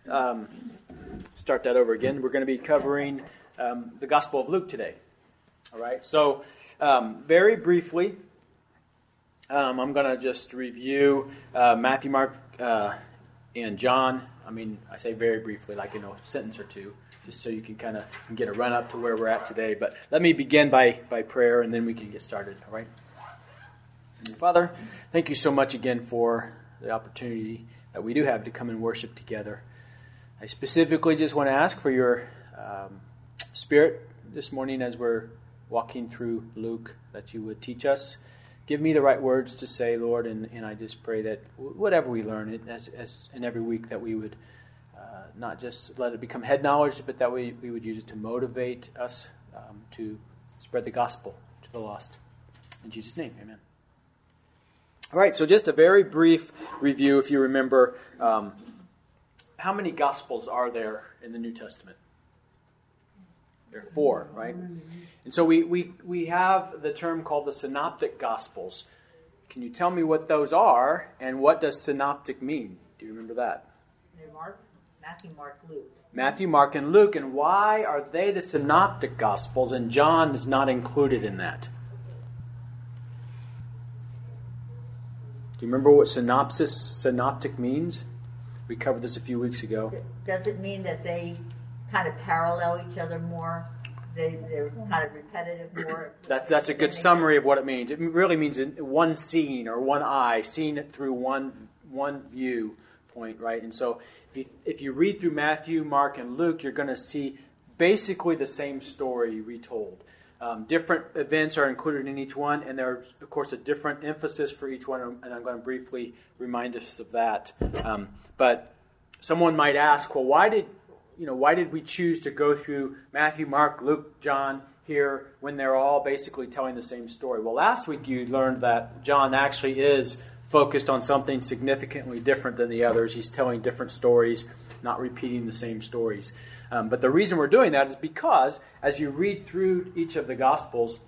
Start that over again. We're going to be covering the Gospel of Luke today. All right. So, very briefly, I'm going to just review Matthew, Mark, and John. I mean, I say very briefly, like in a sentence or two, just so you can kind of get a run up to where we're at today. But let me begin by prayer, and then we can get started. All right. Father, thank you so much again for the opportunity that we do have to come and worship together. I specifically just want to ask for your Spirit this morning as we're walking through Luke, that you would teach us. Give me the right words to say, Lord, and I just pray that whatever we learn, as in every week, that we would not just let it become head knowledge, but that we would use it to motivate us to spread the gospel to the lost. In Jesus' name, amen. All right, so just a very brief review, if you remember, how many Gospels are there in the New Testament? There are 4, right? And so we have the term called the Synoptic Gospels. Can you tell me what those are, and what does synoptic mean? Do you remember that? Matthew, Mark, Luke. Matthew, Mark, and Luke. And why are they the Synoptic Gospels, and John is not included in that? Do you remember what synoptic means? We covered this a few weeks ago. Does it mean that they kind of parallel each other more? They're kind of repetitive more? That's a good summary of what it means. It really means one scene or one eye, seeing it through one view point, right? And so if you read through Matthew, Mark, and Luke, you're going to see basically the same story retold. Different events are included in each one, and there's, of course, a different emphasis for each one, and I'm going to briefly remind us of that. But someone might ask, well, why did we choose to go through Matthew, Mark, Luke, John here when they're all basically telling the same story? Well, last week you learned that John actually is focused on something significantly different than the others. He's telling different stories, not repeating the same stories. But the reason we're doing that is because as you read through each of the Gospels,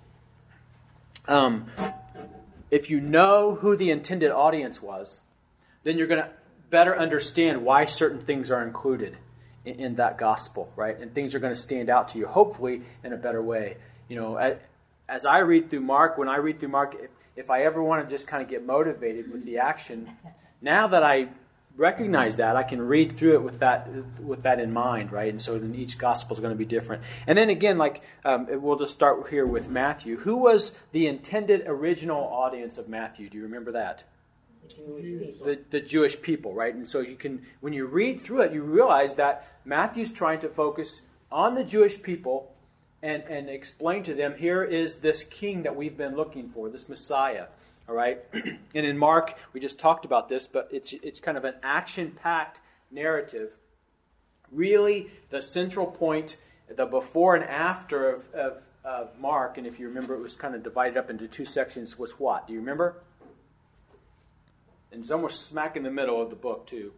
if you know who the intended audience was, then you're going to better understand why certain things are included in that Gospel, right? And things are going to stand out to you, hopefully, in a better way. You know, as I read through Mark, when I read through Mark, if I ever want to just kind of get motivated with the action, now that I recognize that, I can read through it with that in mind, right? And so then each gospel is going to be different. And then again, we'll just start here with Matthew. Who was the intended original audience of Matthew? Do you remember that? The Jewish people, right? And so you can, when you read through it, you realize that Matthew's trying to focus on the Jewish people and explain to them, here is this king that we've been looking for, this Messiah. All right, and in Mark, we just talked about this, but it's kind of an action-packed narrative. Really, the central point, the before and after of Mark, and if you remember, it was kind of divided up into 2 sections, was what? Do you remember? And somewhere smack in the middle of the book, too.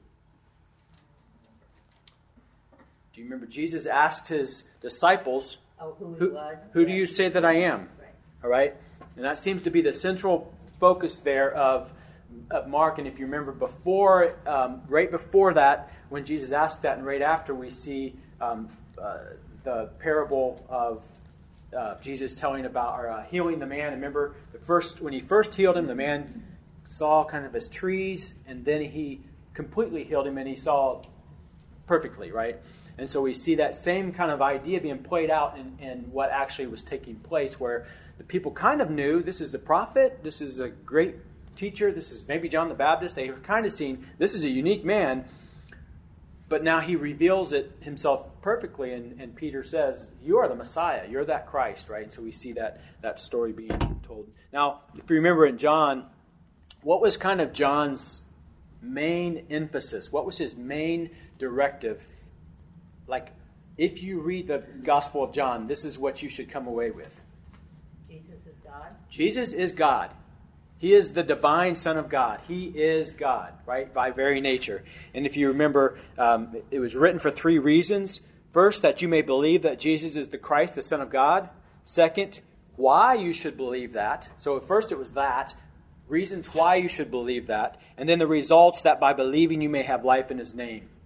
Do you remember Jesus asked his disciples, who do you say that I am? Right. All right, and that seems to be the central focus there of Mark. And if you remember right before that, when Jesus asked that, and right after, we see the parable of Jesus telling about healing the man. And remember, when he first healed him, the man saw kind of his trees, and then he completely healed him, and he saw perfectly, right? And so we see that same kind of idea being played out in what actually was taking place, where the people kind of knew this is the prophet, this is a great teacher, this is maybe John the Baptist. They were kind of seeing this is a unique man, but now he reveals it himself perfectly, and Peter says, you are the Messiah, you're that Christ, right? And so we see that story being told. Now, if you remember in John, what was kind of John's main emphasis? What was his main directive? Like, if you read the Gospel of John, this is what you should come away with. Jesus is God. Jesus is God. He is the divine Son of God. He is God, right, by very nature. And if you remember, it was written for 3 reasons. First, that you may believe that Jesus is the Christ, the Son of God. Second, why you should believe that. So at first it was that. Reasons why you should believe that. And then the results that by believing you may have life in His name.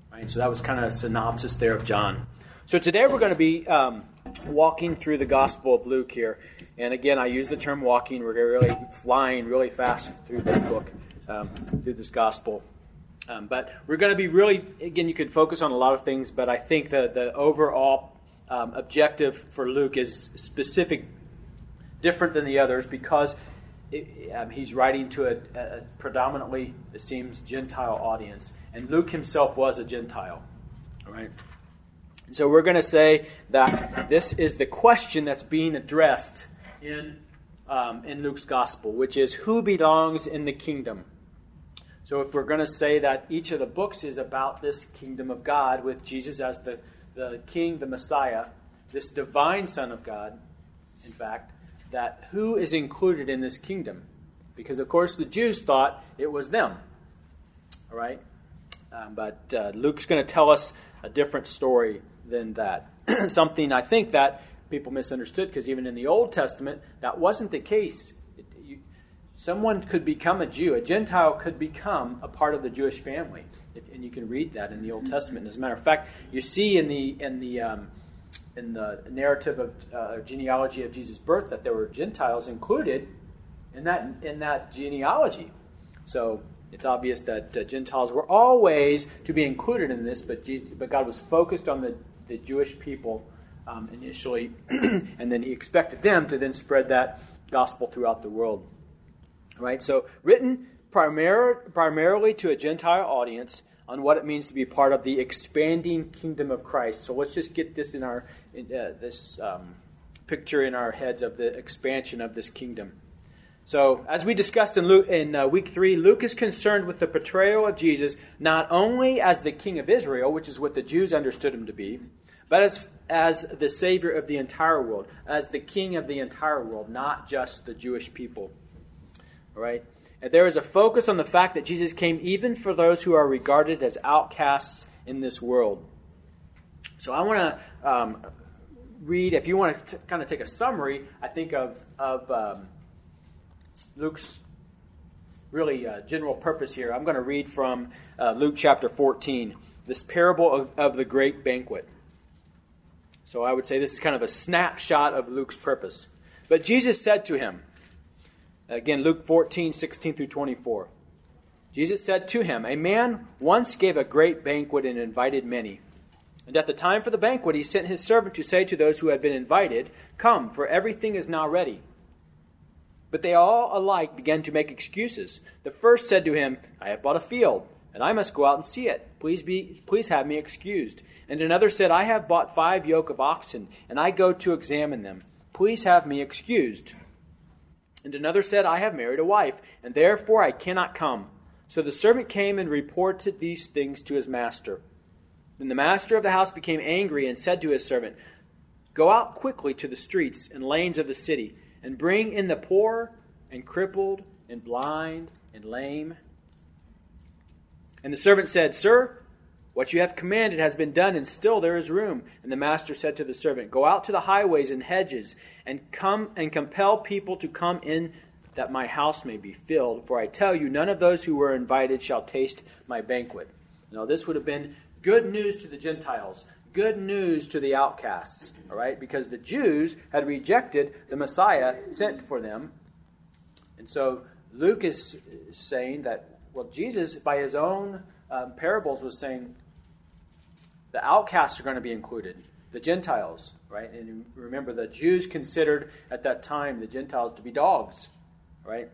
Right? So that was kind of a synopsis there of John. So today we're going to be walking through the Gospel of Luke here. And again, I use the term walking. We're really flying really fast through this book, through this Gospel. But we're going to be really, again, you could focus on a lot of things, but I think the overall objective for Luke is specific, different than the others, because he's writing to a predominantly, it seems, Gentile audience. And Luke himself was a Gentile. All right? So we're going to say that this is the question that's being addressed in Luke's Gospel, which is, who belongs in the kingdom? So if we're going to say that each of the books is about this kingdom of God, with Jesus as the king, the Messiah, this divine Son of God, in fact, that who is included in this kingdom? Because, of course, the Jews thought it was them. All right? But Luke's going to tell us a different story than that. Something I think that people misunderstood, because even in the Old Testament, that wasn't the case. Someone could become a Jew. A Gentile could become a part of the Jewish family. And you can read that in the Old Testament. As a matter of fact, you see in the narrative of genealogy of Jesus' birth that there were Gentiles included in that genealogy. So it's obvious that Gentiles were always to be included in this, but God was focused on the Jewish people initially, and then he expected them to then spread that gospel throughout the world. Right? So written primarily to a Gentile audience on what it means to be part of the expanding kingdom of Christ. So let's just get this in our picture in our heads of the expansion of this kingdom. So, as we discussed in week 3, Luke is concerned with the portrayal of Jesus not only as the King of Israel, which is what the Jews understood him to be, but as the Savior of the entire world, as the King of the entire world, not just the Jewish people. All right? And there is a focus on the fact that Jesus came even for those who are regarded as outcasts in this world. So I want to read, if you want to kind of take a summary, I think of Luke's really general purpose here. I'm going to read from Luke chapter 14, this parable of the great banquet. So I would say this is kind of a snapshot of Luke's purpose. But Jesus said to him, again, Luke 14, 16 through 24. Jesus said to him, a man once gave a great banquet and invited many. And at the time for the banquet, he sent his servant to say to those who had been invited, come, for everything is now ready. But they all alike began to make excuses. The first said to him, I have bought a field, and I must go out and see it. Please have me excused. And another said, I have bought 5 yoke of oxen, and I go to examine them. Please have me excused. And another said, I have married a wife, and therefore I cannot come. So the servant came and reported these things to his master. Then the master of the house became angry and said to his servant, go out quickly to the streets and lanes of the city, and bring in the poor and crippled and blind and lame. And the servant said, Sir, what you have commanded has been done, and still there is room. And the master said to the servant, go out to the highways and hedges, and come and compel people to come in, that my house may be filled. For I tell you, none of those who were invited shall taste my banquet. Now this would have been good news to the Gentiles, good news to the outcasts, all right? Because the Jews had rejected the Messiah sent for them. And so Luke is saying that, well, Jesus, by his own parables, was saying the outcasts are going to be included, the Gentiles, right? And remember, the Jews considered at that time the Gentiles to be dogs, right?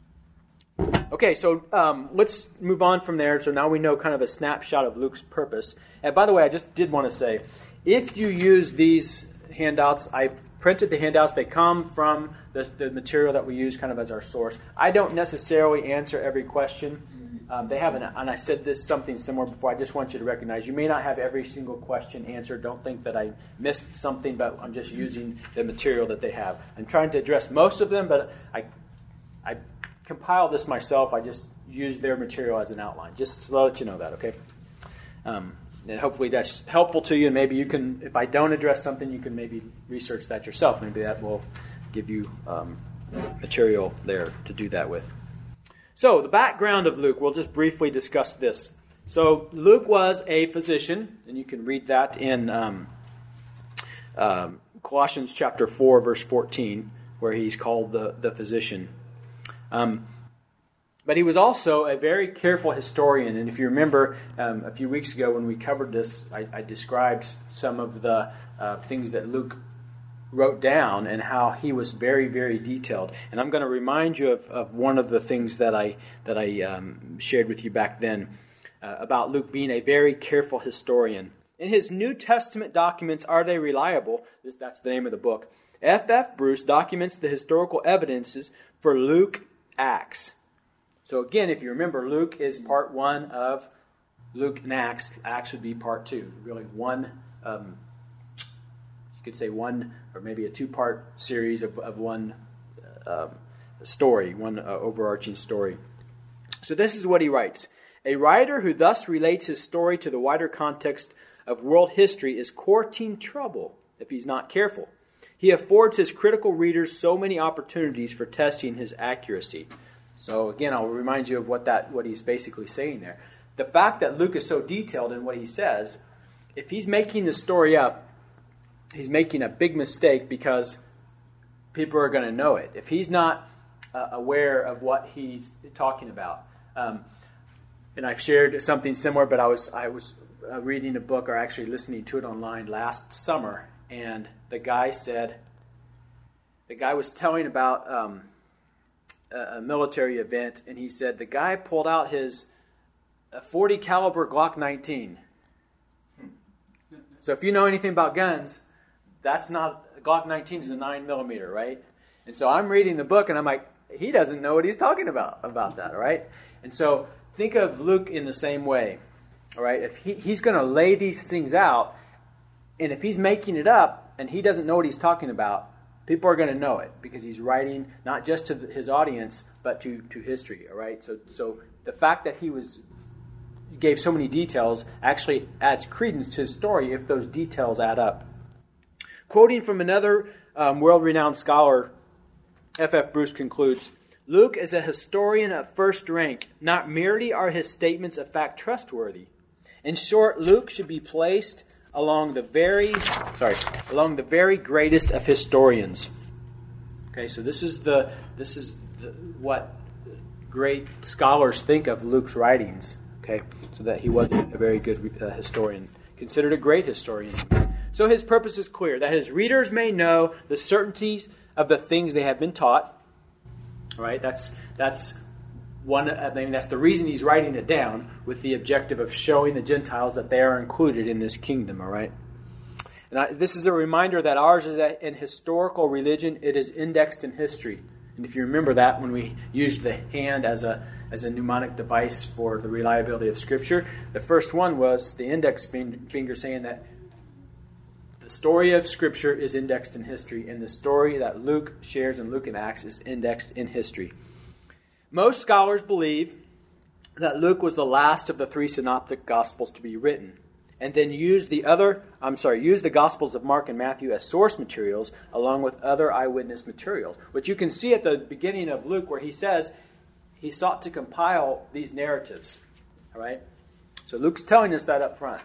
Okay, so let's move on from there. So now we know kind of a snapshot of Luke's purpose. And by the way, I just did want to say, if you use these handouts, I've printed the handouts. They come from the material that we use kind of as our source. I don't necessarily answer every question. They have, and I said this something similar before. I just want you to recognize you may not have every single question answered. Don't think that I missed something, but I'm just using the material that they have. I'm trying to address most of them, but I compile this myself. I just use their material as an outline, just to let you know that, okay? And hopefully that's helpful to you, and maybe you can, if I don't address something, you can maybe research that yourself. Maybe that will give you material there to do that with. So the background of Luke, we'll just briefly discuss this. So Luke was a physician, and you can read that in Colossians chapter 4, verse 14, where he's called the physician. But he was also a very careful historian. And if you remember, a few weeks ago when we covered this, I described some of the things that Luke wrote down and how he was very, very detailed. And I'm going to remind you of one of the things that I shared with you back then about Luke being a very careful historian. In his New Testament documents, Are They Reliable? That's the name of the book. F.F. Bruce documents the historical evidences for Luke Acts. So again, if you remember, Luke is part 1 of Luke and Acts. Acts would be part 2. Really one, you could say one, or maybe a 2-part series of one story, one overarching story. So this is what he writes. A writer who thus relates his story to the wider context of world history is courting trouble if he's not careful. He affords his critical readers so many opportunities for testing his accuracy. So again, I'll remind you of what he's basically saying there. The fact that Luke is so detailed in what he says, if he's making the story up, he's making a big mistake because people are going to know it. If he's not aware of what he's talking about, and I've shared something similar, but I was reading a book, or actually listening to it online last summer, and the guy was telling about a military event, and he said the guy pulled out his 40 caliber Glock 19. So if you know anything about guns, that's not, Glock 19 is a 9mm, right? And so I'm reading the book, and I'm like, he doesn't know what he's talking about that, right? And so think of Luke in the same way, all right? If he's going to lay these things out, and if he's making it up and he doesn't know what he's talking about, people are going to know it because he's writing not just to his audience, but to history, all right? So the fact that he gave so many details actually adds credence to his story if those details add up. Quoting from another world-renowned scholar, F.F. Bruce concludes, Luke is a historian of first rank. Not merely are his statements of fact trustworthy. In short, Luke should be placed along the very greatest of historians. Okay, so this is what great scholars think of Luke's writings. Okay, so that he was a very good historian, considered a great historian. So his purpose is clear, that his readers may know the certainties of the things they have been taught. All right, that's one. I mean, that's the reason he's writing it down, with the objective of showing the Gentiles that they are included in this kingdom. All right, and this is a reminder that ours is an historical religion. It is indexed in history, and if you remember that when we used the hand as a mnemonic device for the reliability of Scripture, the first one was the index finger saying that the story of Scripture is indexed in history, and the story that Luke shares in Luke and Acts is indexed in history. Most scholars believe that Luke was the last of the 3 synoptic Gospels to be written, and then used the Gospels of Mark and Matthew as source materials along with other eyewitness materials, which you can see at the beginning of Luke where he says he sought to compile these narratives. All right? So Luke's telling us that up front.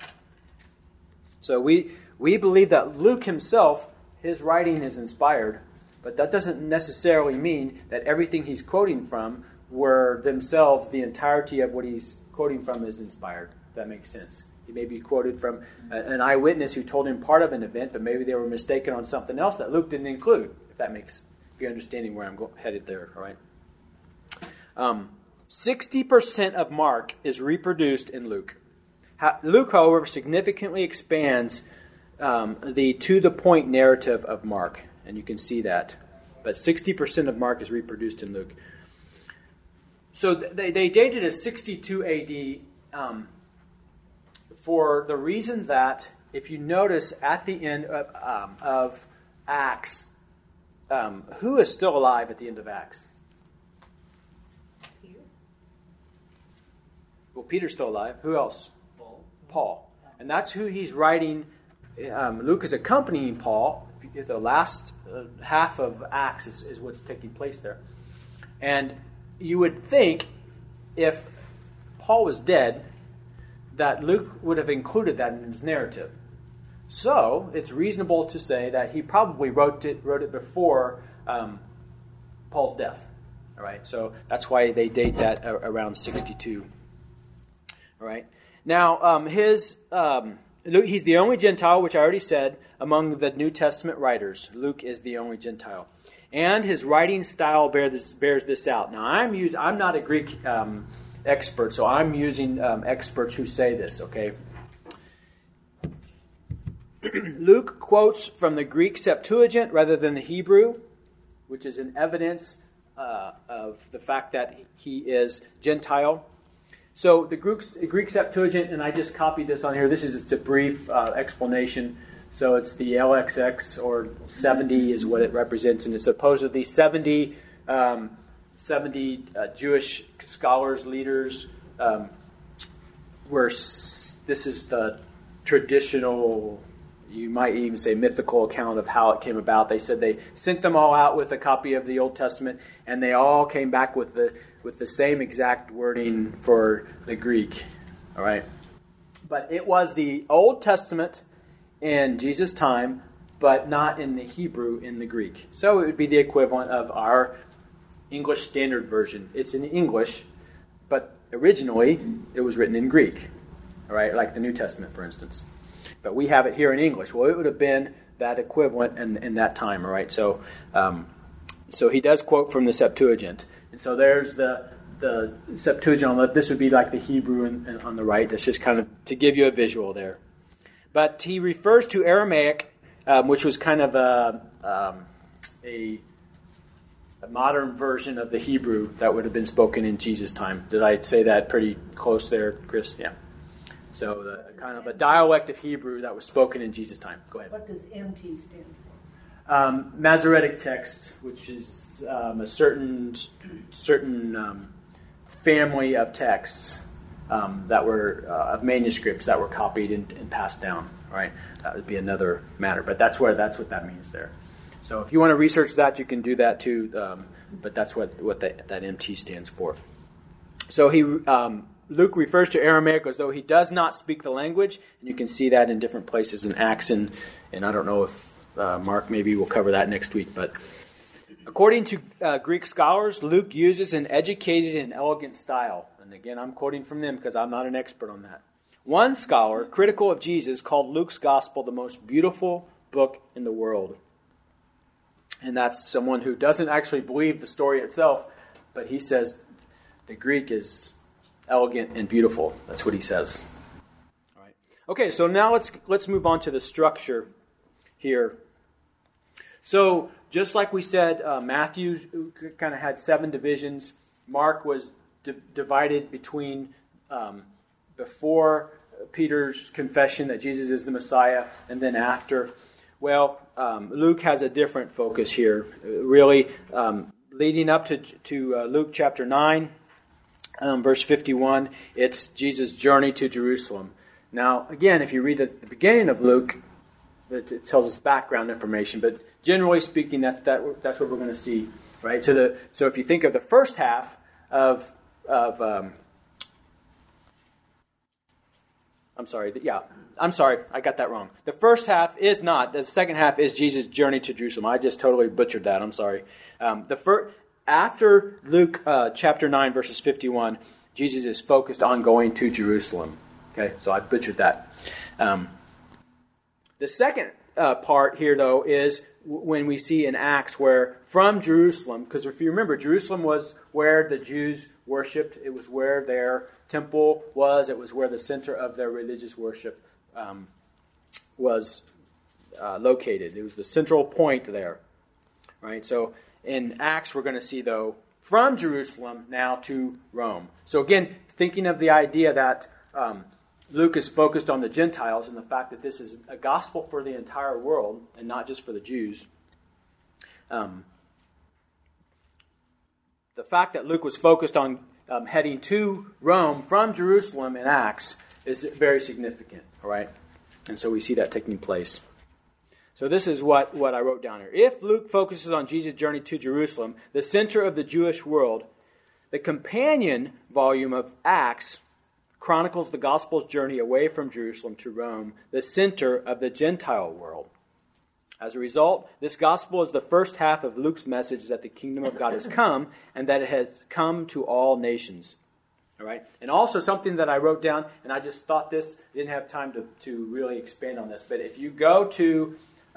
So we believe that Luke himself, his writing is inspired, but that doesn't necessarily mean that everything he's quoting from were themselves, the entirety of what he's quoting from is inspired, if that makes sense. He may be quoted from an eyewitness who told him part of an event, but maybe they were mistaken on something else that Luke didn't include, if you're understanding where I'm headed there, all right? 60% of Mark is reproduced in Luke. Luke, however, significantly expands the to-the-point narrative of Mark, and you can see that. But 60% of Mark is reproduced in Luke. So they dated as 62 A.D. For the reason that, if you notice at the end of Acts, who is still alive at the end of Acts? Peter. Well, Peter's still alive. Who else? Paul. And that's who he's writing. Luke is accompanying Paul. The last half of Acts is what's taking place there. And you would think if Paul was dead, that Luke would have included that in his narrative. So it's reasonable to say that he probably wrote it before Paul's death. All right, so that's why they date that around 62. All right. Now, he's the only Gentile, which I already said, among the New Testament writers. Luke is the only Gentile. And his writing style bears this out. Now, I'm not a Greek expert, so I'm using experts who say this, okay? Luke quotes from the Greek Septuagint rather than the Hebrew, which is an evidence of the fact that he is Gentile. So the Greek Septuagint, and I just copied this on here. This is just a brief explanation. So it's the LXX, or 70 is what it represents, and it's supposedly 70 Jewish scholars, leaders, where this is the traditional, you might even say mythical account of how it came about. They said they sent them all out with a copy of the Old Testament, and they all came back with the same exact wording for the Greek. All right, but it was the Old Testament in Jesus' time, but not in the Hebrew, in the Greek. So it would be the equivalent of our English Standard Version. It's in English, but originally it was written in Greek. All right, like the New Testament, for instance. But we have it here in English. Well, it would have been that equivalent in that time, all right? So he does quote from the Septuagint. And so there's the Septuagint on the left. This would be like the Hebrew on the right. That's just kind of to give you a visual there. But he refers to Aramaic, which was kind of a modern version of the Hebrew that would have been spoken in Jesus' time. Did I say that pretty close there, Chris? Yeah. So kind of a dialect of Hebrew that was spoken in Jesus' time. Go ahead. What does MT stand for? Masoretic text, which is a certain family of texts that were of manuscripts that were copied and passed down. Right, that would be another matter, but that's what that means there. So if you want to research that, you can do that too. But that's what that MT stands for. So Luke refers to Aramaic as though he does not speak the language, and you can see that in different places in Acts, and I don't know if Mark maybe will cover that next week. But according to Greek scholars, Luke uses an educated and elegant style. And again, I'm quoting from them because I'm not an expert on that. One scholar, critical of Jesus, called Luke's gospel the most beautiful book in the world. And that's someone who doesn't actually believe the story itself, but he says the Greek is elegant and beautiful. That's what he says. All right. Okay, so now let's move on to the structure here. So just like we said, Matthew kind of had 7 divisions. Mark was divided between before Peter's confession that Jesus is the Messiah and then after. Well, Luke has a different focus here. Really, leading up to Luke chapter 9, verse 51, it's Jesus' journey to Jerusalem. Now, again, if you read at the beginning of Luke, it tells us background information, but generally speaking, that's what we're going to see, right? So if you think of the first half of I'm sorry, I got that wrong. The first half is not. The second half is Jesus' journey to Jerusalem. I just totally butchered that. I'm sorry. After Luke chapter 9, verses 51, Jesus is focused on going to Jerusalem. Okay, so I butchered that. The second part here, though, is when we see in Acts where from Jerusalem, because if you remember, Jerusalem was where the Jews worshipped. It was where their temple was. It was where the center of their religious worship was located. It was the central point there. Right? So in Acts, we're going to see, though, from Jerusalem now to Rome. So again, thinking of the idea that Luke is focused on the Gentiles and the fact that this is a gospel for the entire world and not just for the Jews. The fact that Luke was focused on heading to Rome from Jerusalem in Acts is very significant, all right? And so we see that taking place. So this is what I wrote down here. If Luke focuses on Jesus' journey to Jerusalem, the center of the Jewish world, the companion volume of Acts chronicles the gospel's journey away from Jerusalem to Rome, the center of the Gentile world. As a result, this gospel is the first half of Luke's message that the kingdom of God has come and that it has come to all nations. All right? And also something that I wrote down, and I just thought this, didn't have time to really expand on this, but if you go to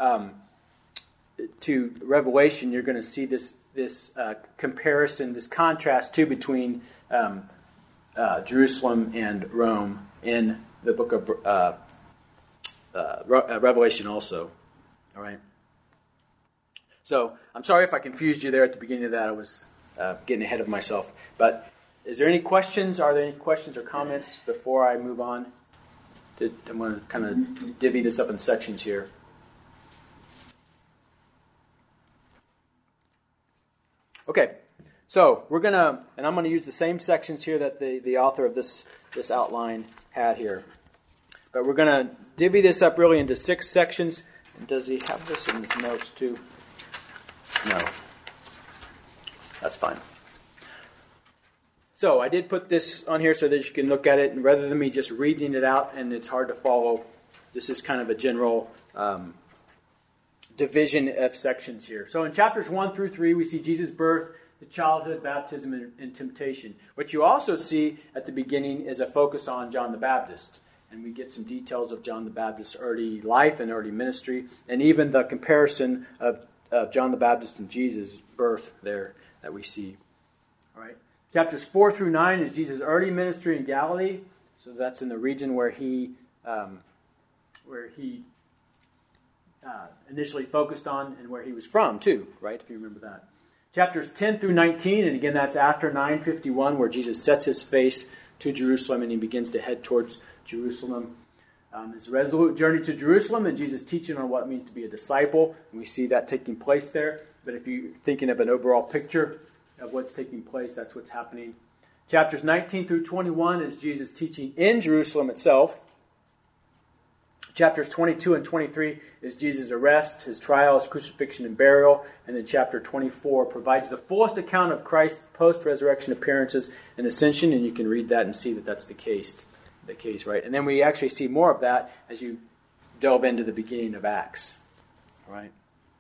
Revelation, you're going to see this comparison, this contrast too between Jerusalem and Rome in the book of Revelation also. All right. So I'm sorry if I confused you there at the beginning of that. I was getting ahead of myself. But is there any questions? Are there any questions or comments before I move on? I'm going to kind of divvy this up in sections here. Okay. So we're going to, and I'm going to use the same sections here that the author of this outline had here. But we're going to divvy this up really into 6 sections. And does he have this in his notes too? No. That's fine. So I did put this on here so that you can look at it. And rather than me just reading it out and it's hard to follow, this is kind of a general division of sections here. So in chapters 1 through 3, we see Jesus' birth, the childhood, baptism, and temptation. What you also see at the beginning is a focus on John the Baptist. And we get some details of John the Baptist's early life and early ministry, and even the comparison of John the Baptist and Jesus' birth there that we see. All right. Chapters 4 through 9 is Jesus' early ministry in Galilee. So that's in the region where he initially focused on and where he was from too, right? If you remember that. Chapters 10 through 19, and again that's after 951, where Jesus sets his face to Jerusalem and he begins to head towards Jerusalem. His resolute journey to Jerusalem and Jesus' teaching on what it means to be a disciple. And we see that taking place there. But if you're thinking of an overall picture of what's taking place, that's what's happening. Chapters 19 through 21 is Jesus' teaching in Jerusalem itself. Chapters 22 and 23 is Jesus' arrest, his trial, his crucifixion and burial. And then chapter 24 provides the fullest account of Christ's post-resurrection appearances and ascension. And you can read that and see that that's the case, right? And then we actually see more of that as you delve into the beginning of Acts. All right?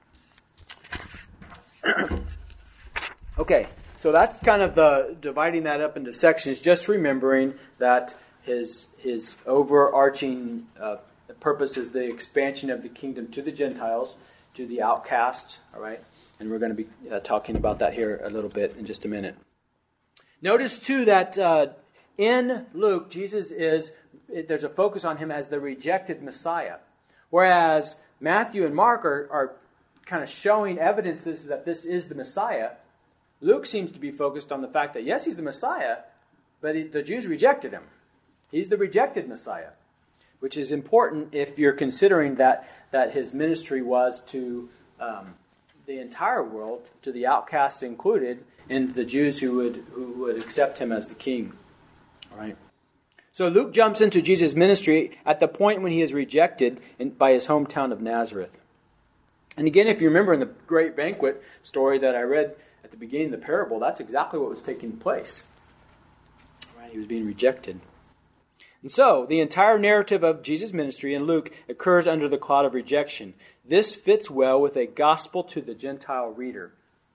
Okay, so that's kind of the dividing that up into sections, just remembering that his overarching purpose is the expansion of the kingdom to the Gentiles, to the outcasts, all right? And we're going to be talking about that here a little bit in just a minute. Notice, too, that in Luke, there's a focus on him as the rejected Messiah, whereas Matthew and Mark are kind of showing evidences that this is the Messiah. Luke seems to be focused on the fact that, yes, he's the Messiah, but the Jews rejected him. He's the rejected Messiah, which is important if you're considering that his ministry was to the entire world, to the outcasts included, and the Jews who would accept him as the king. All right. So Luke jumps into Jesus' ministry at the point when he is rejected by his hometown of Nazareth. And again, if you remember in the great banquet story that I read at the beginning of the parable, that's exactly what was taking place. All right, he was being rejected. And so, the entire narrative of Jesus' ministry in Luke occurs under the cloud of rejection. This fits well with a gospel to the Gentile reader.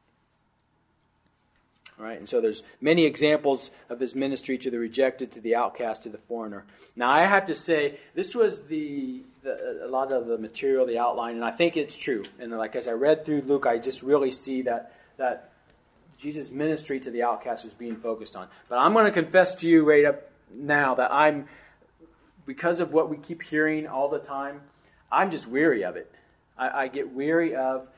All right, and so there's many examples of his ministry to the rejected, to the outcast, to the foreigner. Now, I have to say, this was a lot of the material, the outline, and I think it's true. And like as I read through Luke, I just really see that Jesus' ministry to the outcast was being focused on. But I'm going to confess to you right up now that because of what we keep hearing all the time, I'm just weary of it. I get weary of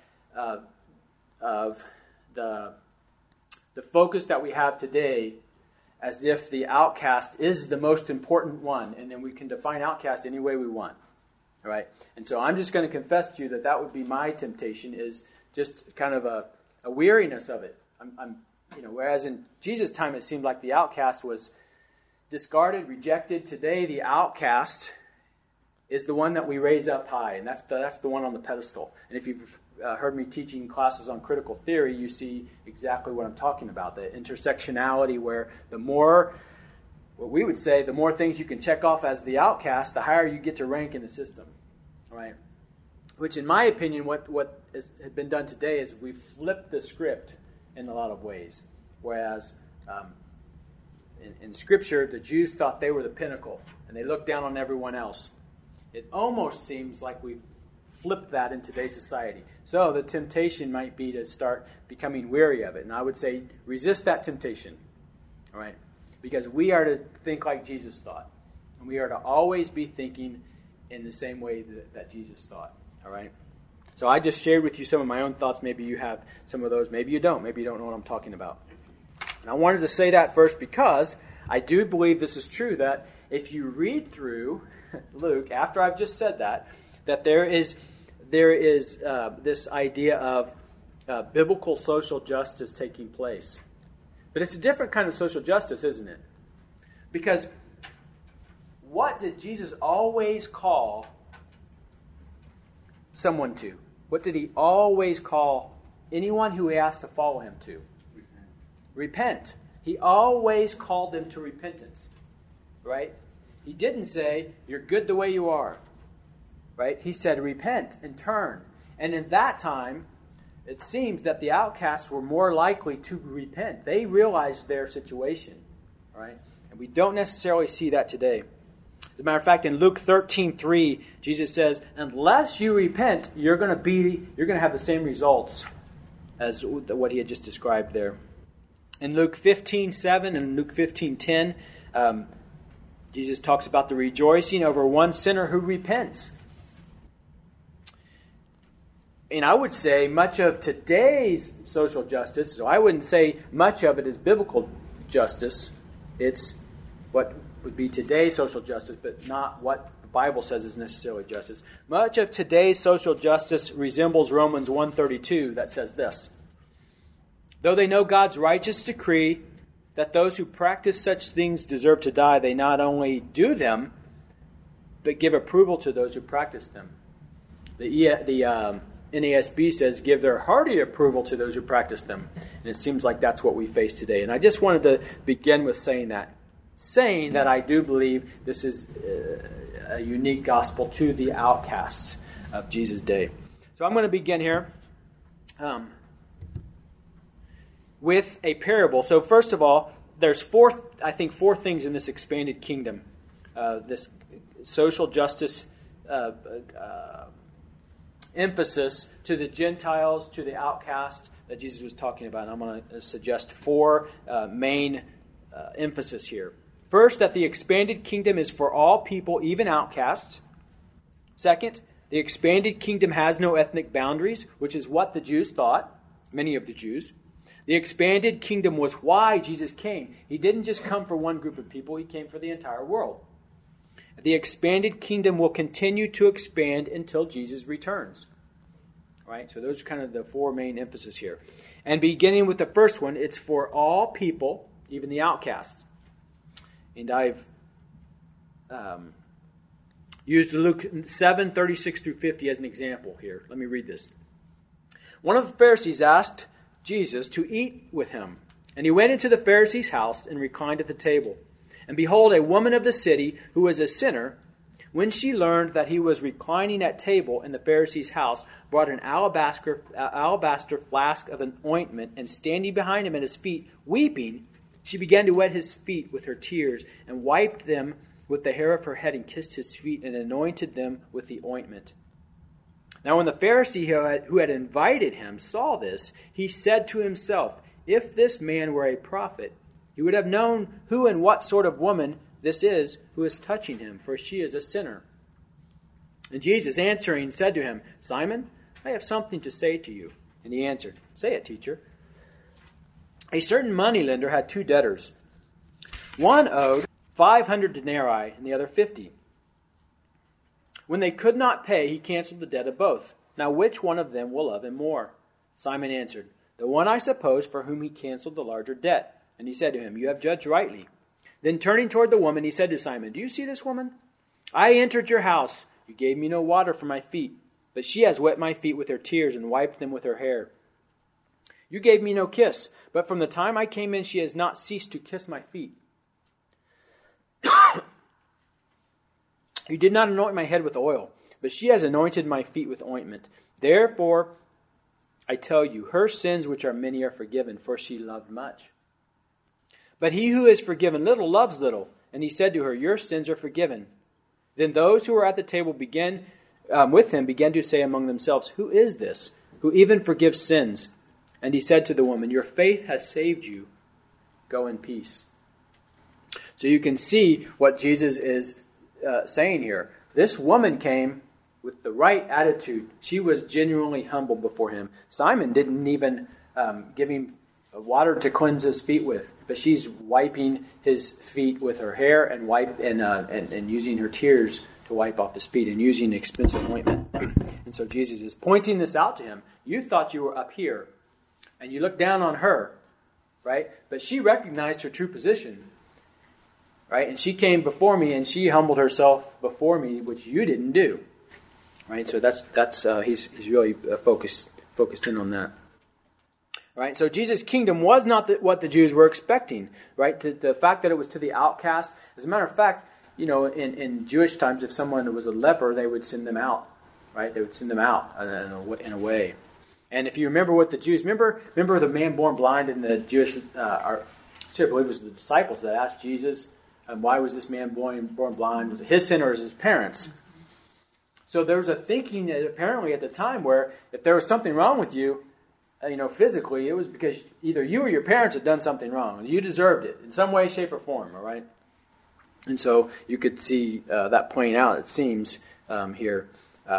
the focus that we have today as if the outcast is the most important one, and then we can define outcast any way we want. All right? And so I'm just going to confess to you that would be my temptation, is just kind of a weariness of it. Whereas in Jesus' time it seemed like the outcast was discarded, rejected. Today the outcast is the one that we raise up high, and that's the one on the pedestal. And if you've heard me teaching classes on critical theory, you see exactly what I'm talking about, the intersectionality where the more what we would say, the more things you can check off as the outcast, the higher you get to rank in the system, right? Which, in my opinion, what has been done today is we've flipped the script in a lot of ways. Whereas in Scripture, the Jews thought they were the pinnacle, and they looked down on everyone else. It almost seems like we've flipped that in today's society. So the temptation might be to start becoming weary of it. And I would say resist that temptation, all right? Because we are to think like Jesus thought. And we are to always be thinking in the same way that Jesus thought, all right? So I just shared with you some of my own thoughts. Maybe you have some of those. Maybe you don't. Maybe you don't know what I'm talking about. And I wanted to say that first because I do believe this is true, that if you read through Luke, after I've just said that there is this idea of biblical social justice taking place. But it's a different kind of social justice, isn't it? Because what did Jesus always call someone to? What did he always call anyone who he asked to follow him to? Repent. He always called them to repentance, right? He didn't say, you're good the way you are, right? He said, repent and turn. And in that time, it seems that the outcasts were more likely to repent. They realized their situation, right? And we don't necessarily see that today. As a matter of fact, in Luke 13:3, Jesus says, unless you repent, you're going to have the same results as what he had just described there. In Luke 15:7 and Luke 15:10, Jesus talks about the rejoicing over one sinner who repents. And I would say much of today's social justice, so I wouldn't say much of it is biblical justice. It's what would be today's social justice, but not what the Bible says is necessarily justice. Much of today's social justice resembles Romans 1:32 that says this. Though they know God's righteous decree that those who practice such things deserve to die, they not only do them, but give approval to those who practice them. The NASB says, give their hearty approval to those who practice them. And it seems like that's what we face today. And I just wanted to begin with saying that I do believe this is a unique gospel to the outcasts of Jesus' day. So I'm going to begin here with a parable. So first of all, there's four things in this expanded kingdom. This social justice emphasis to the Gentiles, to the outcast that Jesus was talking about. And I'm going to suggest four main emphasis here. First, that the expanded kingdom is for all people, even outcasts. Second, the expanded kingdom has no ethnic boundaries, which is what the Jews thought, many of the Jews. The expanded kingdom was why Jesus came. He didn't just come for one group of people, he came for the entire world. The expanded kingdom will continue to expand until Jesus returns. Right? So those are kind of the four main emphasis here. And beginning with the first one, it's for all people, even the outcasts. And I've used Luke 7:36 through 50 as an example here. Let me read this. One of the Pharisees asked Jesus to eat with him. And he went into the Pharisee's house and reclined at the table. And behold, a woman of the city, who was a sinner, when she learned that he was reclining at table in the Pharisee's house, brought an alabaster flask of an ointment, and standing behind him at his feet, weeping, she began to wet his feet with her tears, and wiped them with the hair of her head, and kissed his feet, and anointed them with the ointment. Now when the Pharisee who had invited him saw this, he said to himself, if this man were a prophet, he would have known who and what sort of woman this is who is touching him, for she is a sinner. And Jesus answering said to him, Simon, I have something to say to you. And he answered, say it, teacher. A certain moneylender had two debtors. One owed 500 denarii and the other 50. When they could not pay, he canceled the debt of both. Now which one of them will love him more? Simon answered, the one, I suppose, for whom he canceled the larger debt. And he said to him, you have judged rightly. Then turning toward the woman, he said to Simon, do you see this woman? I entered your house. You gave me no water for my feet, but she has wet my feet with her tears and wiped them with her hair. You gave me no kiss, but from the time I came in, she has not ceased to kiss my feet. You did not anoint my head with oil, but she has anointed my feet with ointment. Therefore, I tell you, her sins, which are many, are forgiven, for she loved much. But he who is forgiven little loves little. And he said to her, your sins are forgiven. Then those who were at the table with him began to say among themselves, who is this, who even forgives sins? And he said to the woman, your faith has saved you. Go in peace. So you can see what Jesus is saying here. This woman came with the right attitude. She was genuinely humble before him. Simon didn't even give him water to cleanse his feet with, but she's wiping his feet with her hair and using her tears to wipe off his feet and using expensive ointment. And so Jesus is pointing this out to him. You thought you were up here, and you looked down on her, right? But she recognized her true position, right? And she came before me, and she humbled herself before me, which you didn't do, right? So that's he's really focused in on that. Right, so Jesus' kingdom was not what the Jews were expecting. Right, the fact that it was to the outcast. As a matter of fact, in Jewish times, if someone was a leper, they would send them out. Right, they would send them out in a way. And if you remember what the Jews remember the man born blind in the Jewish, I believe it was the disciples that asked Jesus, why was this man born blind? Was it his sin or was it his parents? So there was a thinking that apparently at the time where if there was something wrong with you, physically, it was because either you or your parents had done something wrong. You deserved it in some way, shape, or form, all right? And so you could see that playing out, it seems, here.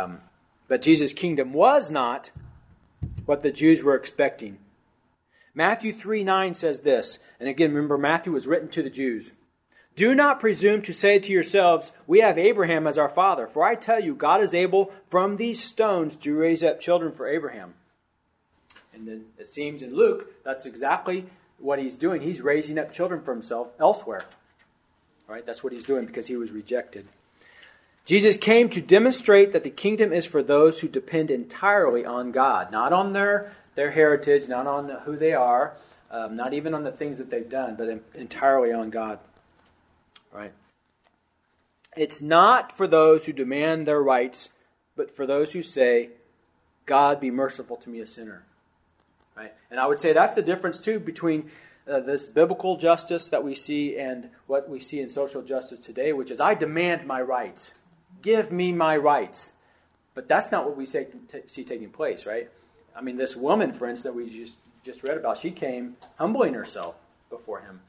But Jesus' kingdom was not what the Jews were expecting. Matthew 3:9 says this, and again, remember, Matthew was written to the Jews. Do not presume to say to yourselves, we have Abraham as our father, for I tell you, God is able from these stones to raise up children for Abraham. And then it seems in Luke, that's exactly what he's doing. He's raising up children for himself elsewhere. All right, that's what he's doing because he was rejected. Jesus came to demonstrate that the kingdom is for those who depend entirely on God. Not on their heritage, not on who they are, not even on the things that they've done, but entirely on God. All right. It's not for those who demand their rights, but for those who say, God, be merciful to me, a sinner. Right? And I would say that's the difference, too, between this biblical justice that we see and what we see in social justice today, which is, I demand my rights. Give me my rights. But that's not what we see taking place, right? I mean, this woman, for instance, that we just read about, she came humbling herself before him.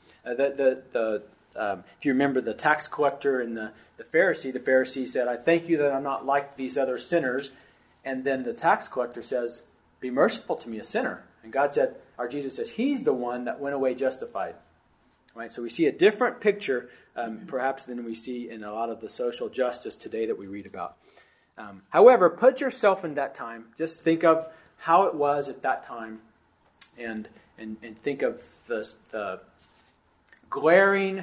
If you remember the tax collector and the Pharisee said, I thank you that I'm not like these other sinners. And then the tax collector says, be merciful to me, a sinner. And Jesus says, he's the one that went away justified. Right? So we see a different picture, perhaps, than we see in a lot of the social justice today that we read about. However, put yourself in that time. Just think of how it was at that time, and think of the glaring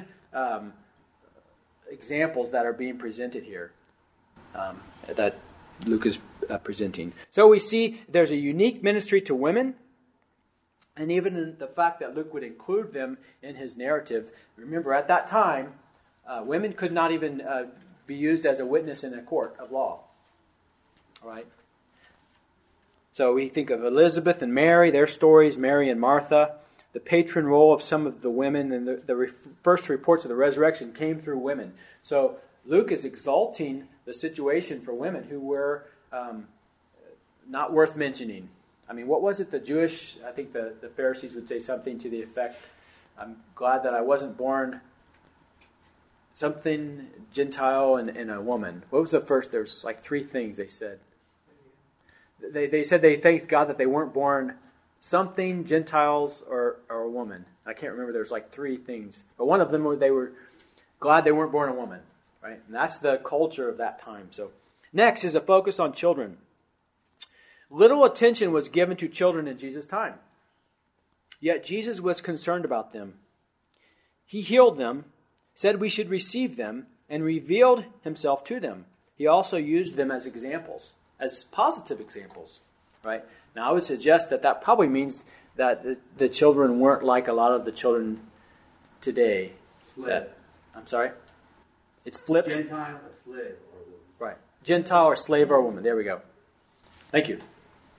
examples that are being presented here that Luke is presenting. So we see there's a unique ministry to women. And even in the fact that Luke would include them in his narrative, remember at that time, women could not even be used as a witness in a court of law. All right. So we think of Elizabeth and Mary, their stories, Mary and Martha. The patron role of some of the women, and the first reports of the resurrection came through women. So Luke is exalting the situation for women who were not worth mentioning. I mean, what was it I think the Pharisees would say something to the effect, I'm glad that I wasn't born something Gentile and a woman. What was the first? There's like three things they said. They said they thanked God that they weren't born something, Gentiles, or a woman. I can't remember. There's like three things. But one of them, they were glad they weren't born a woman. Right? And that's the culture of that time. So next is a focus on children. Little attention was given to children in Jesus' time. Yet Jesus was concerned about them. He healed them, said we should receive them, and revealed himself to them. He also used them as examples, as positive examples. Right? Now I would suggest that probably means that the children weren't like a lot of the children today. Slave. I'm sorry? It's flipped. Gentile or slave. Right. Gentile or slave or woman. There we go. Thank you.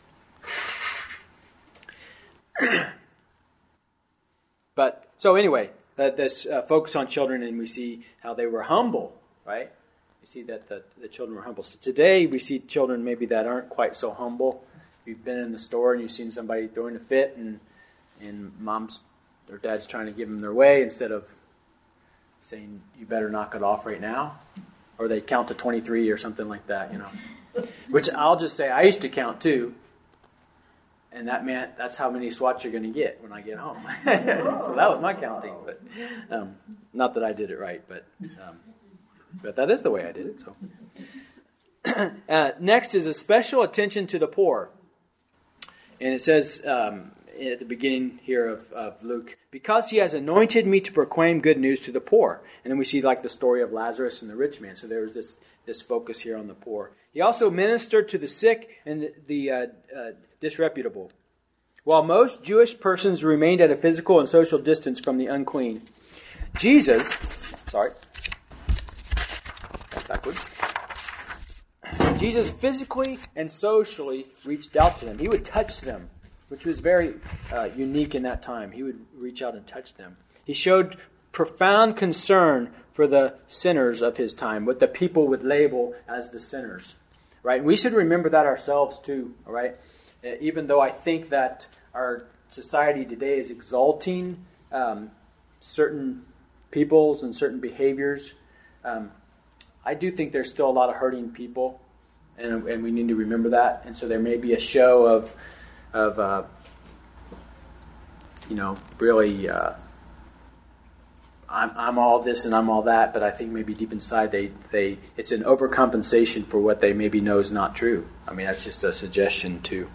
But, so anyway, this focus on children, and we see how they were humble, right? We see that the children were humble. So today we see children maybe that aren't quite so humble. You've been in the store and you've seen somebody throwing a fit, and mom's or dad's trying to give them their way instead of saying, you better knock it off right now. Or they count to 23 or something like that, Which I'll just say, I used to count too. And that meant that's how many swats you're going to get when I get home. So that was my counting. But not that I did it right, but that is the way I did it. So next is a special attention to the poor. And it says at the beginning here of Luke, because he has anointed me to proclaim good news to the poor. And then we see like the story of Lazarus and the rich man. So there was this focus here on the poor. He also ministered to the sick and the disreputable. While most Jewish persons remained at a physical and social distance from the unclean, Jesus physically and socially reached out to them. He would touch them, which was very unique in that time. He would reach out and touch them. He showed profound concern for the sinners of his time, what the people would label as the sinners. Right? We should remember that ourselves too. All right? Even though I think that our society today is exalting certain peoples and certain behaviors, I do think there's still a lot of hurting people, and we need to remember that. And so there may be a show of really, I'm all this and I'm all that, but I think maybe deep inside it's an overcompensation for what they maybe know is not true. I mean, that's just a suggestion too.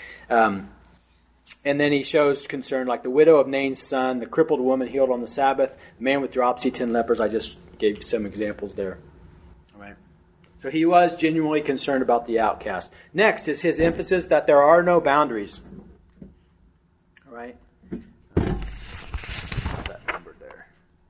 And then he shows concern like the widow of Nain's son, the crippled woman healed on the Sabbath, the man with dropsy, 10 lepers. I just gave some examples there. All right. So he was genuinely concerned about the outcast. Next is his emphasis that there are no boundaries. All right. That number there.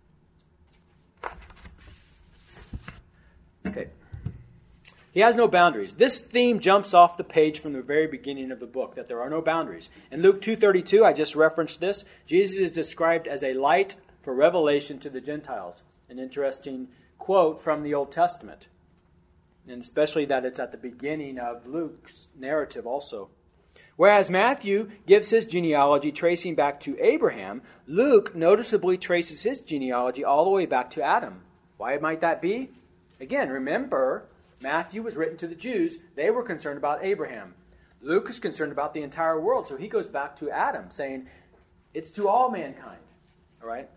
Okay. He has no boundaries. This theme jumps off the page from the very beginning of the book, that there are no boundaries. In Luke 2:32, I just referenced this, Jesus is described as a light for revelation to the Gentiles. An interesting quote from the Old Testament. And especially that it's at the beginning of Luke's narrative also. Whereas Matthew gives his genealogy tracing back to Abraham, Luke noticeably traces his genealogy all the way back to Adam. Why might that be? Again, remember, Matthew was written to the Jews. They were concerned about Abraham. Luke is concerned about the entire world. So he goes back to Adam, saying, it's to all mankind. All right?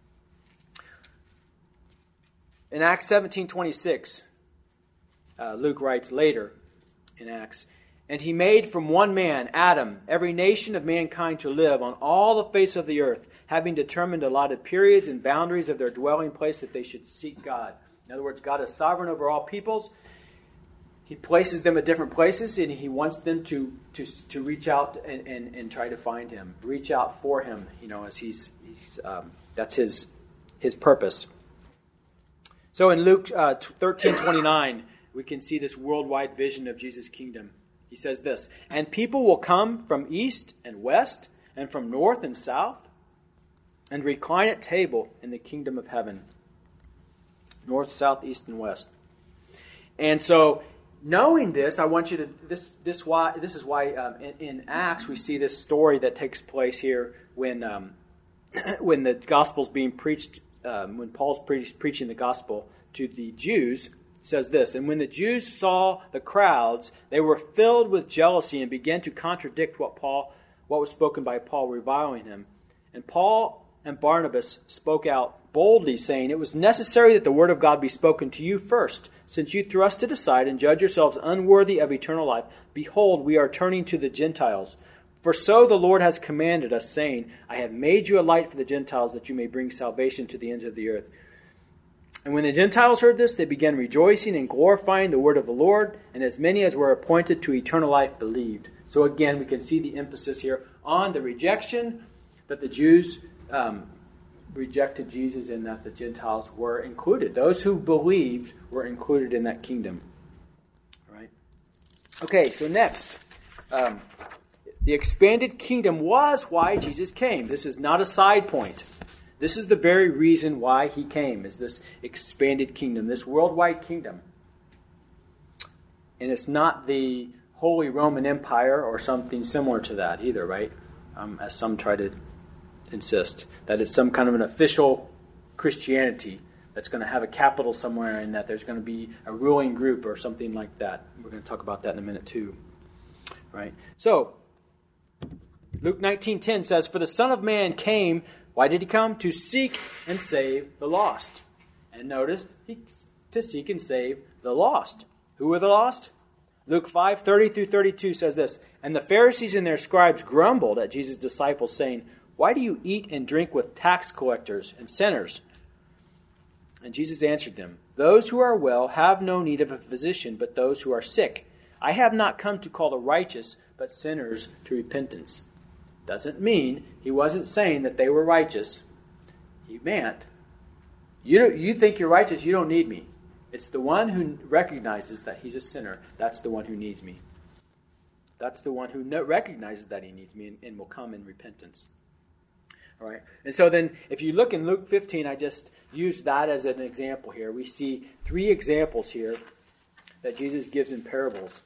In Acts 17:26, Luke writes later in Acts, and he made from one man, Adam, every nation of mankind to live on all the face of the earth, having determined allotted periods and boundaries of their dwelling place that they should seek God. In other words, God is sovereign over all peoples. He places them at different places, and he wants them to reach out and try to find him, reach out for him. As he's that's his purpose. So in Luke 13:29, we can see this worldwide vision of Jesus' kingdom. He says this, and people will come from east and west, and from north and south, and recline at table in the kingdom of heaven. North, south, east, and west. And so, knowing this, I want you to. This is why in Acts we see this story that takes place here when the gospel's being preached. When Paul's preaching the gospel to the Jews, it says this: and when the Jews saw the crowds, they were filled with jealousy and began to contradict what was spoken by Paul, reviling him. And Paul and Barnabas spoke out boldly, saying, it was necessary that the word of God be spoken to you first. Since you thrust it aside and judge yourselves unworthy of eternal life, behold, we are turning to the Gentiles. For so the Lord has commanded us, saying, I have made you a light for the Gentiles, that you may bring salvation to the ends of the earth. And when the Gentiles heard this, they began rejoicing and glorifying the word of the Lord, and as many as were appointed to eternal life believed. So again, we can see the emphasis here on the rejection that the Jews rejected Jesus and that the Gentiles were included. Those who believed were included in that kingdom. All right. Okay, so next. The expanded kingdom was why Jesus came. This is not a side point. This is the very reason why he came, is this expanded kingdom, this worldwide kingdom. And it's not the Holy Roman Empire or something similar to that either, right? As some try to insist, that it's some kind of an official Christianity that's going to have a capital somewhere and that there's going to be a ruling group or something like that. We're going to talk about that in a minute too. Right? So, Luke 19:10 says, "For the Son of Man came," why did he come? "To seek and save the lost." And notice, to seek and save the lost. Who are the lost? Luke 5:30 through 32 says this, "And the Pharisees and their scribes grumbled at Jesus' disciples, saying, 'Why do you eat and drink with tax collectors and sinners?' And Jesus answered them, 'Those who are well have no need of a physician, but those who are sick. I have not come to call the righteous, but sinners to repentance.'" Doesn't mean he wasn't saying that they were righteous. He meant, you think you're righteous, you don't need me. It's the one who recognizes that he's a sinner. That's the one who needs me. That's the one who recognizes that he needs me and will come in repentance. All right. And so then, if you look in Luke 15, I just used that as an example here. We see 3 examples here that Jesus gives in parables.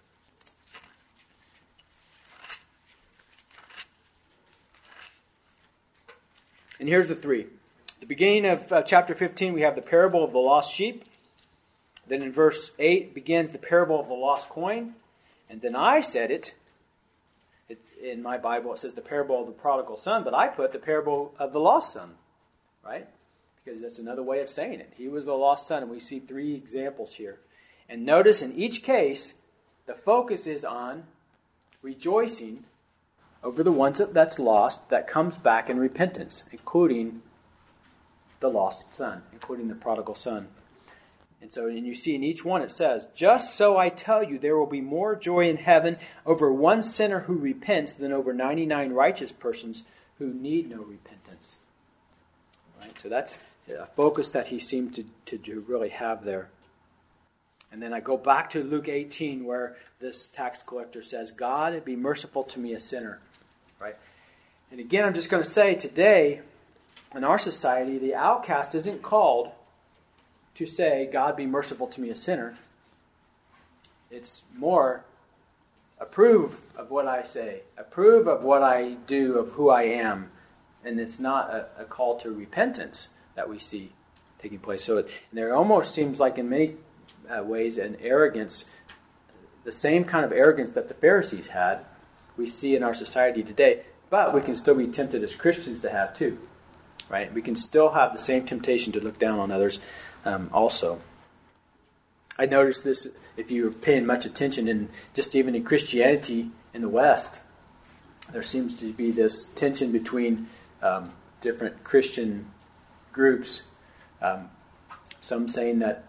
And here's the 3. At the beginning of chapter 15, we have the parable of the lost sheep. Then in verse 8 begins the parable of the lost coin. And then I said it in my Bible, it says the parable of the prodigal son, but I put the parable of the lost son, right? Because that's another way of saying it. He was the lost son, and we see 3 examples here. And notice in each case, the focus is on rejoicing over the ones that's lost, that comes back in repentance, including the lost son, including the prodigal son. And so, and you see in each one it says, "Just so I tell you, there will be more joy in heaven over one sinner who repents than over 99 righteous persons who need no repentance." Right? So that's a focus that he seemed to really have there. And then I go back to Luke 18 where this tax collector says, "God, be merciful to me, a sinner." Right? And again, I'm just going to say today, in our society, the outcast isn't called to say, "God, be merciful to me, a sinner." It's more, approve of what I say, approve of what I do, of who I am. And it's not a call to repentance that we see taking place. So there almost seems like in many ways an arrogance, the same kind of arrogance that the Pharisees had, we see in our society today, but we can still be tempted as Christians to have too. Right? We can still have the same temptation to look down on others also. I noticed this if you were paying much attention in just even in Christianity in the West. There seems to be this tension between different Christian groups. Some saying that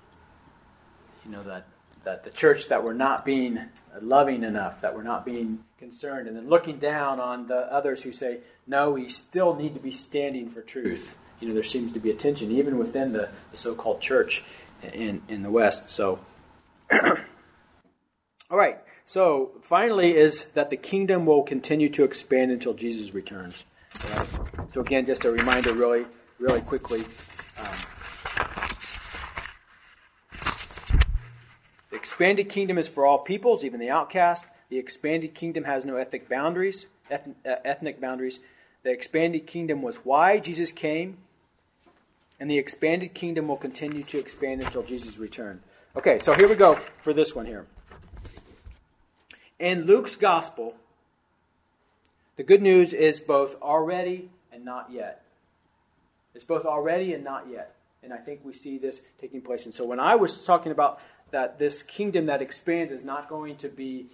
that the church, that we're not being loving enough, that we're not being concerned, and then looking down on the others who say, "No, we still need to be standing for truth." There seems to be a tension even within the so-called church in the West. So, all right. So, finally is that the kingdom will continue to expand until Jesus returns. Right? So, again, just a reminder really, really quickly. The expanded kingdom is for all peoples, even the outcast. The expanded kingdom has no ethnic boundaries. The expanded kingdom was why Jesus came. And the expanded kingdom will continue to expand until Jesus' return. Okay, so here we go for this one here. In Luke's gospel, the good news is both already and not yet. It's both already and not yet. And I think we see this taking place. And so when I was talking about that this kingdom that expands is not going to be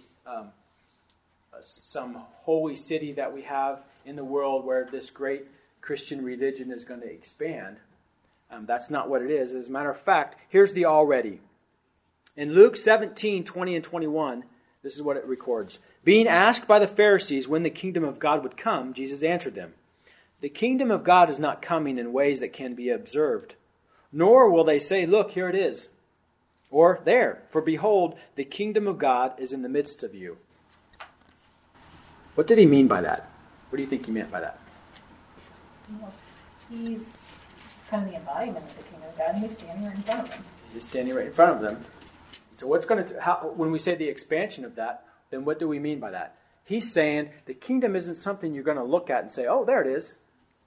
some holy city that we have in the world where this great Christian religion is going to expand. That's not what it is. As a matter of fact, here's the already. In Luke 17, 20 and 21, this is what it records. Being asked by the Pharisees when the kingdom of God would come, Jesus answered them, The kingdom of God is not coming in ways that can be observed, nor will they say, look, here it is, or there, for behold, the kingdom of God is in the midst of you. What did he mean by that? What do you think he meant by that? Well, he's kind of the embodiment of the kingdom of God, and he's standing right in front of them. He's standing right in front of them. So what's going to, when we say the expansion of that, then what do we mean by that? He's saying the kingdom isn't something you're going to look at and say, oh, there it is.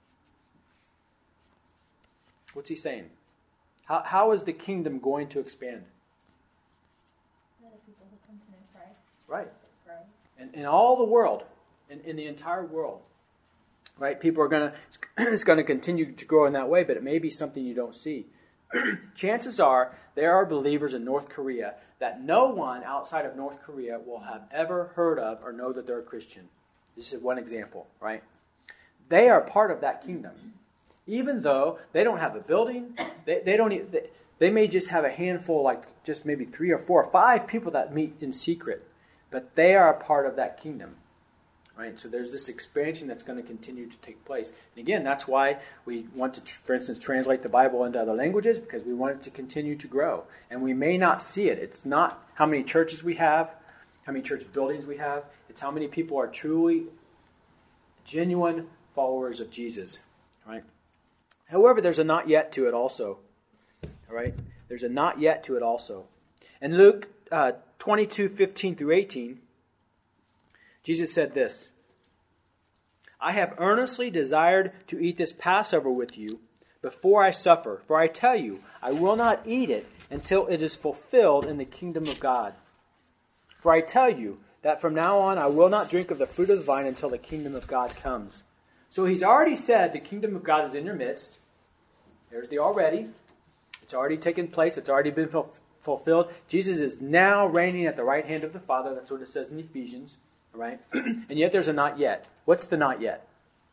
What's he saying? How is the kingdom going to expand? Other people who come to know Christ. Right. Grow. In all the world, in the entire world. Right? People are going to, it's going to continue to grow in that way, but it may be something you don't see. Chances are there are believers in North Korea that no one outside of North Korea will have ever heard of or know that they're a Christian. This is one example, right? They are part of that kingdom. Even though they don't have a building, they may just have a handful, like just maybe 3 or 4 or 5 people that meet in secret, but they are a part of that kingdom. Right? So there's this expansion that's going to continue to take place. And again, that's why we want to, for instance, translate the Bible into other languages, because we want it to continue to grow. And we may not see it. It's not how many churches we have, how many church buildings we have. It's how many people are truly genuine followers of Jesus. Right? However, there's a not yet to it also. All right? There's a not yet to it also. In Luke 22:15-18, Jesus said this, I have earnestly desired to eat this Passover with you before I suffer. For I tell you, I will not eat it until it is fulfilled in the kingdom of God. For I tell you that from now on I will not drink of the fruit of the vine until the kingdom of God comes. So he's already said the kingdom of God is in your midst. There's the already. It's already taken place. It's already been fulfilled. Jesus is now reigning at the right hand of the Father. That's what it says in Ephesians. Right? And yet there's a not yet. What's the not yet?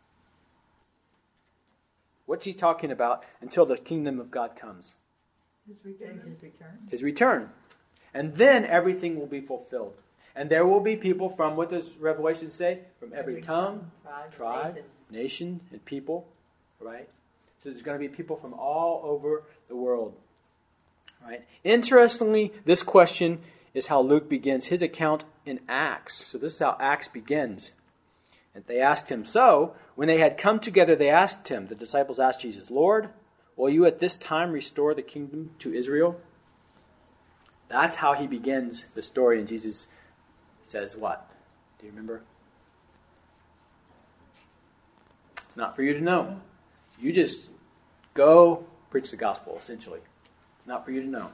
What's he talking about until the kingdom of God comes? His return. His return. And then everything will be fulfilled. And there will be people from, what does Revelation say? From every tongue, tribe, nation, and people. Right? So there's going to be people from all over the world. Right? Interestingly, this question is how Luke begins his account in Acts. So this is how Acts begins. And they asked him, so when they had come together, they asked him, the disciples asked Jesus, Lord, will you at this time restore the kingdom to Israel? That's how he begins the story. And Jesus says what? Do you remember? It's not for you to know. You just go preach the gospel, essentially. It's not for you to know.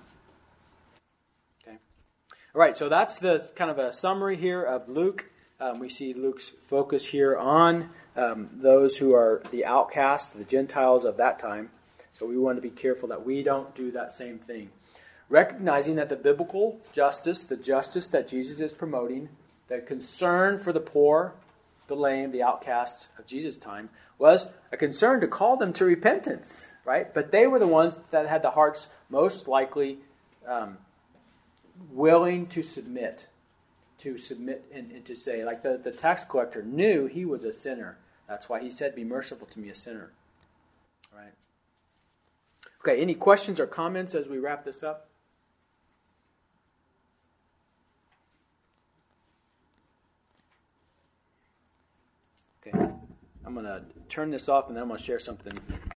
All right, so that's the kind of a summary here of Luke. We see Luke's focus here on those who are the outcasts, the Gentiles of that time. So we want to be careful that we don't do that same thing. Recognizing that the biblical justice, the justice that Jesus is promoting, the concern for the poor, the lame, the outcasts of Jesus' time, was a concern to call them to repentance, right? But they were the ones that had the hearts most likely willing to submit and to say, like the tax collector knew he was a sinner. That's why he said, be merciful to me, a sinner. Right? Okay, any questions or comments as we wrap this up? Okay, I'm going to turn this off and then I'm going to share something